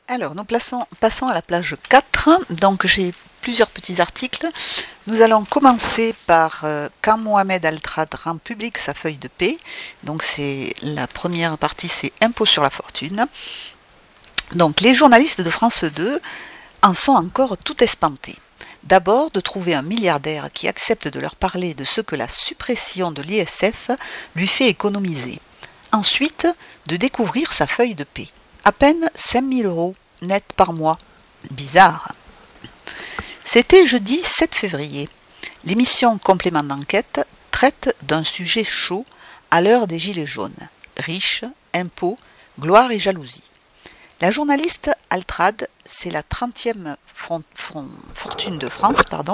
Alors, passons à la page 4. Donc, j'ai plusieurs petits articles. Nous allons commencer par quand Mohamed Altrad rend publique sa feuille de paie. Donc, c'est la première partie, c'est impôt sur la fortune. Donc, les journalistes de France 2 en sont encore tout espantés. D'abord, de trouver un milliardaire qui accepte de leur parler de ce que la suppression de l'ISF lui fait économiser. Ensuite, de découvrir sa feuille de paie. À peine 5 000 € net par mois. Bizarre. C'était jeudi 7 février. L'émission Complément d'enquête traite d'un sujet chaud à l'heure des Gilets jaunes. Riches, impôts, gloire et jalousie. La journaliste Altrad, c'est la 30e fortune de France,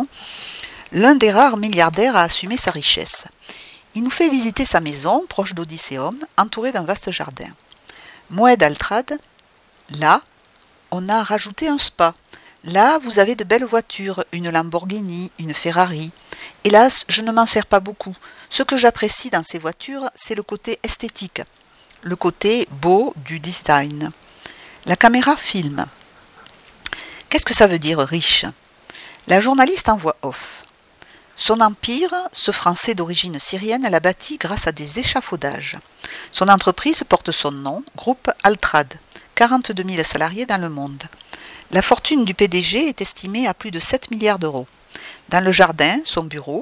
l'un des rares milliardaires à assumer sa richesse. Il nous fait visiter sa maison, proche d'Odysseum, entourée d'un vaste jardin. Mohamed Altrad, là, on a rajouté un spa. Là, vous avez de belles voitures, une Lamborghini, une Ferrari. Hélas, je ne m'en sers pas beaucoup. Ce que j'apprécie dans ces voitures, c'est le côté esthétique, le côté beau du design. La caméra filme. Qu'est-ce que ça veut dire riche? La journaliste en voix off. Son empire, ce Français d'origine syrienne, l'a bâti grâce à des échafaudages. Son entreprise porte son nom, Groupe Altrad, 42 000 salariés dans le monde. La fortune du PDG est estimée à plus de 7 milliards d'euros. Dans le jardin, son bureau,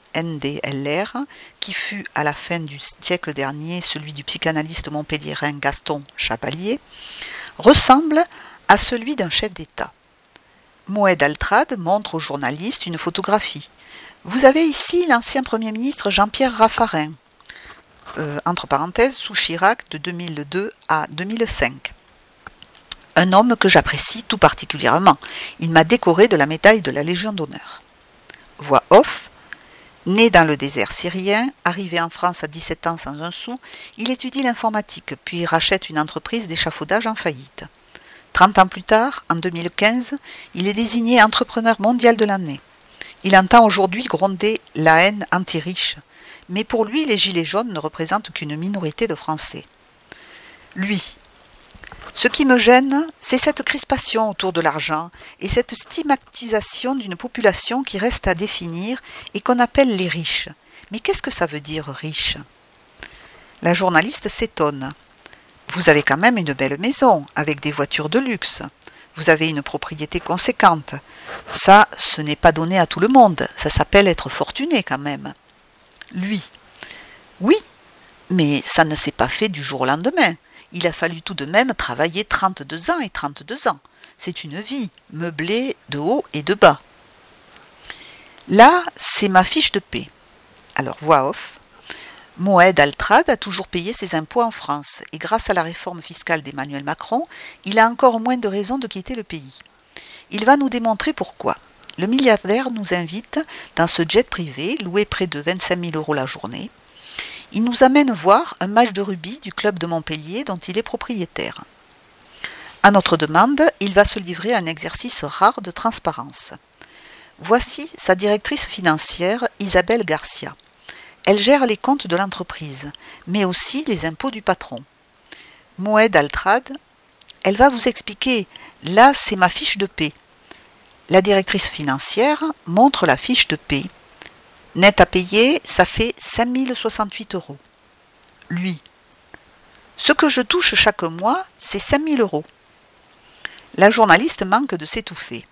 NDLR, qui fut à la fin du siècle dernier celui du psychanalyste montpelliérain Gaston Chapalier, ressemble à celui d'un chef d'État. Mohamed Altrad montre aux journalistes une photographie. Vous avez ici l'ancien Premier ministre Jean-Pierre Raffarin, entre parenthèses, sous Chirac de 2002 à 2005. Un homme que j'apprécie tout particulièrement. Il m'a décoré de la médaille de la Légion d'honneur. Voix off. Né dans le désert syrien, arrivé en France à 17 ans sans un sou, il étudie l'informatique, puis rachète une entreprise d'échafaudage en faillite. 30 ans plus tard, en 2015, il est désigné entrepreneur mondial de l'année. Il entend aujourd'hui gronder la haine anti-riche, mais pour lui, les Gilets jaunes ne représentent qu'une minorité de Français. Lui. Ce qui me gêne, c'est cette crispation autour de l'argent et cette stigmatisation d'une population qui reste à définir et qu'on appelle les riches. Mais qu'est-ce que ça veut dire riche? La journaliste s'étonne. Vous avez quand même une belle maison, avec des voitures de luxe. Vous avez une propriété conséquente. Ça, ce n'est pas donné à tout le monde. Ça s'appelle être fortuné quand même. Lui. Oui, mais ça ne s'est pas fait du jour au lendemain. Il a fallu tout de même travailler 32 ans et 32 ans. C'est une vie, meublée de haut et de bas. Là, c'est ma fiche de paie. Alors, voix off. Mohamed Altrad a toujours payé ses impôts en France et grâce à la réforme fiscale d'Emmanuel Macron, il a encore moins de raisons de quitter le pays. Il va nous démontrer pourquoi. Le milliardaire nous invite dans ce jet privé loué près de 25 000 € la journée. Il nous amène voir un match de rugby du club de Montpellier dont il est propriétaire. À notre demande, il va se livrer à un exercice rare de transparence. Voici sa directrice financière, Isabelle Garcia. Elle gère les comptes de l'entreprise, mais aussi les impôts du patron. Mohamed Altrad, elle va vous expliquer, là c'est ma fiche de paie. La directrice financière montre la fiche de paie. Net à payer, ça fait 5 068 €. Lui. Ce que je touche chaque mois, c'est 5 000 €. La journaliste manque de s'étouffer.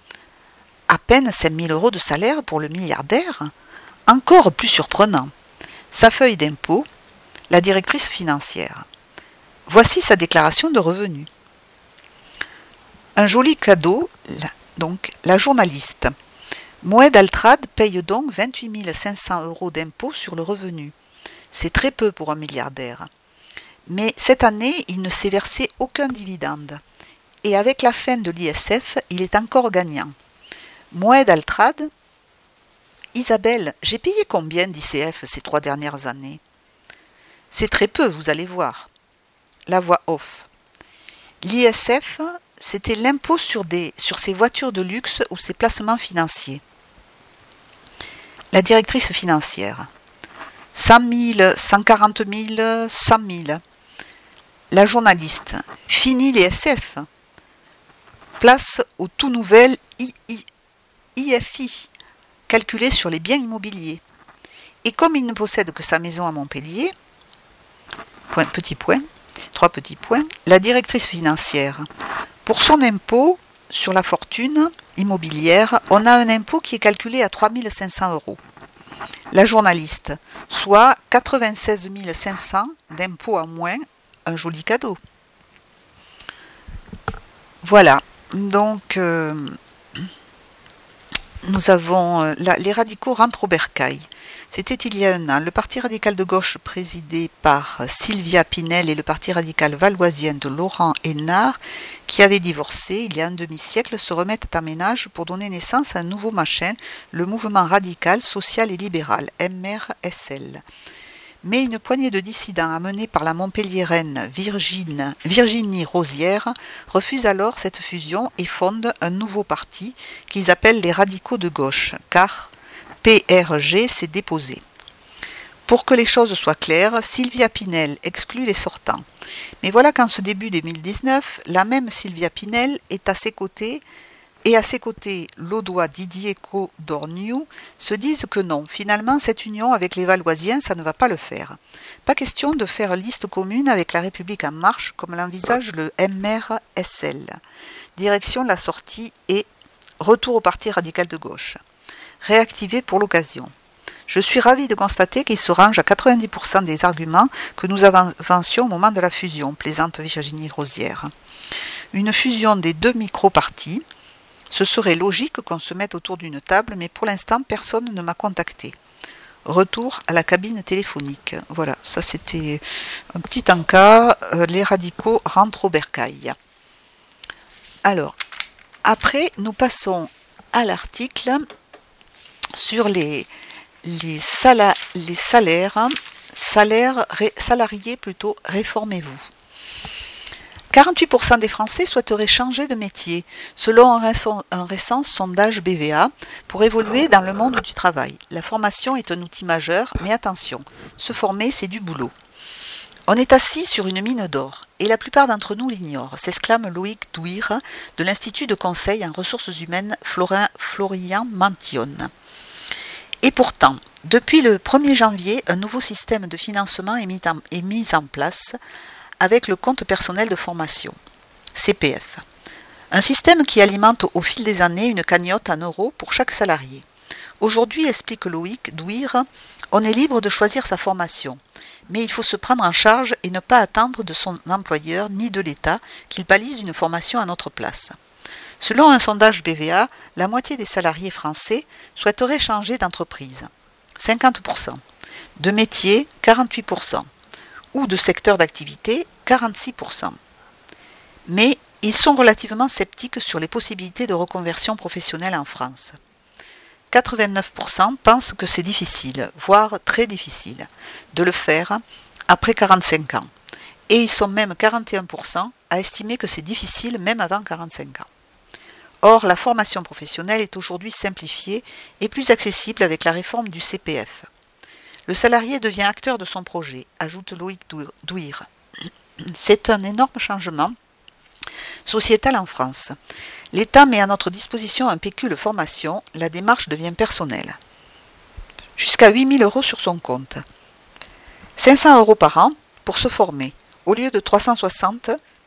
À peine 5 000 € de salaire pour le milliardaire? Encore plus surprenant. Sa feuille d'impôt, la directrice financière. Voici sa déclaration de revenus. Un joli cadeau, donc la journaliste. Mohamed Altrad paye donc 28 500 € d'impôts sur le revenu. C'est très peu pour un milliardaire. Mais cette année, il ne s'est versé aucun dividende. Et avec la fin de l'ISF, il est encore gagnant. Mohamed Altrad, Isabelle, j'ai payé combien d'ICF ces 3 dernières années? C'est très peu, vous allez voir. La voix off. L'ISF, c'était l'impôt sur ces voitures de luxe ou ces placements financiers. La directrice financière. 100 000, 140 000, 100 000. La journaliste. Fini les SF. place au tout nouvel IFI, calculé sur les biens immobiliers. Et comme il ne possède que sa maison à Montpellier, petit point, 3 petits points, la directrice financière, pour son impôt sur la fortune immobilière, on a un impôt qui est calculé à 3 500 €. La journaliste, soit 96 500 d'impôts en moins, un joli cadeau. Voilà, donc nous avons les radicaux rentrent au bercail. C'était il y a un an. Le parti radical de gauche présidé par Sylvia Pinel et le parti radical valoisien de Laurent Hénard, qui avaient divorcé il y a un demi-siècle, se remettent en ménage pour donner naissance à un nouveau machin, le mouvement radical, social et libéral, MRSL. Mais une poignée de dissidents amenés par la Montpelliéraine Virginie Rosière refusent alors cette fusion et fondent un nouveau parti qu'ils appellent les radicaux de gauche, car PRG s'est déposé. Pour que les choses soient claires, Sylvia Pinel exclut les sortants. Mais voilà qu'en ce début 2019, la même Sylvia Pinel est à ses côtés, et à ses côtés l'audois Didier Codorniou se disent que non, finalement cette union avec les Valoisiens, ça ne va pas le faire. Pas question de faire liste commune avec la République en marche comme l'envisage le MRSL. Direction la sortie et retour au parti radical de gauche. Réactivé pour l'occasion. Je suis ravi de constater qu'il se range à 90% des arguments que nous avancions au moment de la fusion, plaisante Virginie Rosière. Une fusion des deux micro-partis. Ce serait logique qu'on se mette autour d'une table, mais pour l'instant, personne ne m'a contacté. Retour à la cabine téléphonique. Voilà, ça c'était un petit encas. Les radicaux rentrent au bercail. Alors, après, nous passons à l'article sur les salaires, salariés plutôt, réformez-vous. 48% des Français souhaiteraient changer de métier, selon un récent sondage BVA, pour évoluer dans le monde du travail. La formation est un outil majeur, mais attention, se former, c'est du boulot. On est assis sur une mine d'or, et la plupart d'entre nous l'ignorent, s'exclame Loïc Douir de l'Institut de conseil en ressources humaines Florian Mantillon. Et pourtant, depuis le 1er janvier, un nouveau système de financement est mis en place, avec le compte personnel de formation, CPF. Un système qui alimente au fil des années une cagnotte en euros pour chaque salarié. Aujourd'hui, explique Loïc Douir, on est libre de choisir sa formation, mais il faut se prendre en charge et ne pas attendre de son employeur ni de l'État qu'il balise une formation à notre place. Selon un sondage BVA, la moitié des salariés français souhaiteraient changer d'entreprise, 50%, de métier, 48%. Ou de secteur d'activité, 46%. Mais ils sont relativement sceptiques sur les possibilités de reconversion professionnelle en France. 89% pensent que c'est difficile, voire très difficile, de le faire après 45 ans. Et ils sont même 41% à estimer que c'est difficile même avant 45 ans. Or, la formation professionnelle est aujourd'hui simplifiée et plus accessible avec la réforme du CPF. Le salarié devient acteur de son projet, ajoute Loïc Douir. C'est un énorme changement sociétal en France. L'État met à notre disposition un pécule formation, la démarche devient personnelle. Jusqu'à 8 000 € sur son compte. 500 € par an pour se former, au lieu de 360,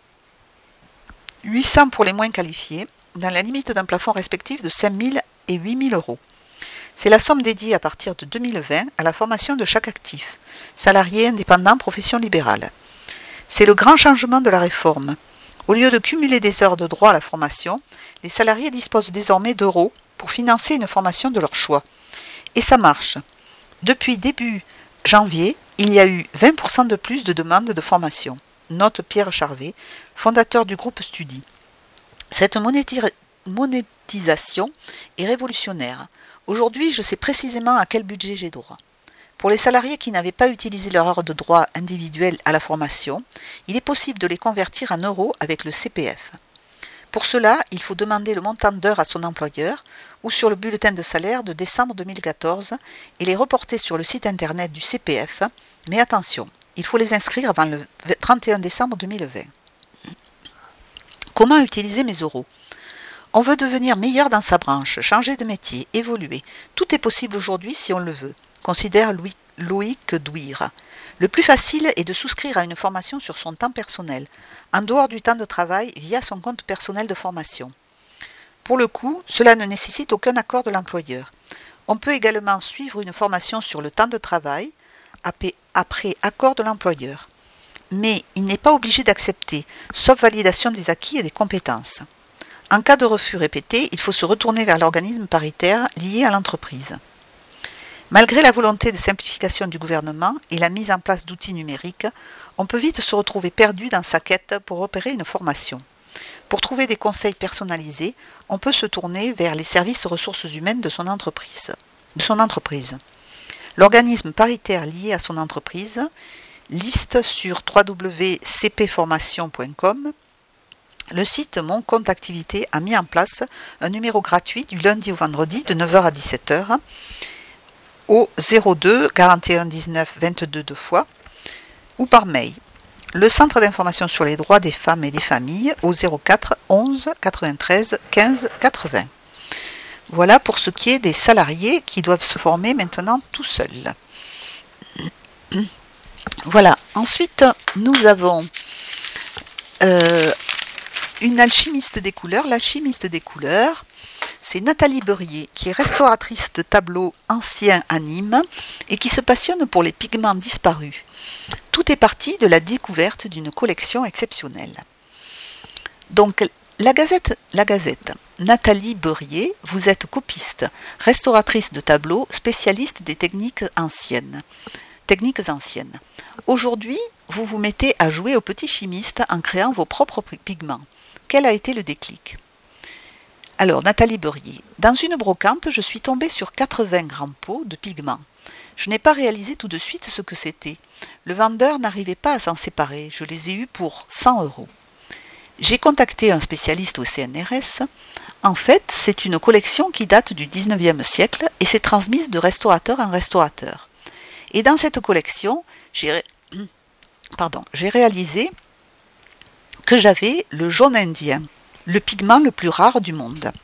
800 pour les moins qualifiés, dans la limite d'un plafond respectif de 5 000 et 8 000 €. C'est la somme dédiée à partir de 2020 à la formation de chaque actif, salarié, indépendant, profession libérale. C'est le grand changement de la réforme. Au lieu de cumuler des heures de droit à la formation, les salariés disposent désormais d'euros pour financer une formation de leur choix. Et ça marche. Depuis début janvier, il y a eu 20% de plus de demandes de formation, note Pierre Charvet, fondateur du groupe Studi. Cette monétisation est révolutionnaire. Aujourd'hui, je sais précisément à quel budget j'ai droit. Pour les salariés qui n'avaient pas utilisé leur heure de droit individuel à la formation, il est possible de les convertir en euros avec le CPF. Pour cela, il faut demander le montant d'heures à son employeur ou sur le bulletin de salaire de décembre 2014 et les reporter sur le site internet du CPF. Mais attention, il faut les inscrire avant le 31 décembre 2020. Comment utiliser mes euros ? On veut devenir meilleur dans sa branche, changer de métier, évoluer. Tout est possible aujourd'hui si on le veut, considère Loïc Douire. Le plus facile est de souscrire à une formation sur son temps personnel, en dehors du temps de travail via son compte personnel de formation. Pour le coup, cela ne nécessite aucun accord de l'employeur. On peut également suivre une formation sur le temps de travail après accord de l'employeur. Mais il n'est pas obligé d'accepter, sauf validation des acquis et des compétences. En cas de refus répété, il faut se retourner vers l'organisme paritaire lié à l'entreprise. Malgré la volonté de simplification du gouvernement et la mise en place d'outils numériques, on peut vite se retrouver perdu dans sa quête pour repérer une formation. Pour trouver des conseils personnalisés, on peut se tourner vers les services ressources humaines de son entreprise. L'organisme paritaire lié à son entreprise liste sur www.cpformation.com. Le site Mon compte activité a mis en place un numéro gratuit du lundi au vendredi de 9h à 17h au 02 41 19 22 2 fois ou par mail. Le Centre d'information sur les droits des femmes et des familles au 04 11 93 15 80. Voilà pour ce qui est des salariés qui doivent se former maintenant tout seuls. Voilà. Ensuite, nous avons une alchimiste des couleurs. L'alchimiste des couleurs, c'est Nathalie Beurier, qui est restauratrice de tableaux anciens à Nîmes et qui se passionne pour les pigments disparus. Tout est parti de la découverte d'une collection exceptionnelle. Donc, la Gazette. Nathalie Beurier, vous êtes copiste, restauratrice de tableaux, spécialiste des techniques anciennes. Aujourd'hui, vous vous mettez à jouer au petit chimiste en créant vos propres pigments. Quel a été le déclic ? Alors, Nathalie Beurier, dans une brocante, je suis tombée sur 80 grands pots de pigments. Je n'ai pas réalisé tout de suite ce que c'était. Le vendeur n'arrivait pas à s'en séparer. Je les ai eus pour 100 €. J'ai contacté un spécialiste au CNRS. En fait, c'est une collection qui date du 19e siècle et s'est transmise de restaurateur en restaurateur. Et dans cette collection, j'ai réalisé que j'avais le jaune indien, le pigment le plus rare du monde.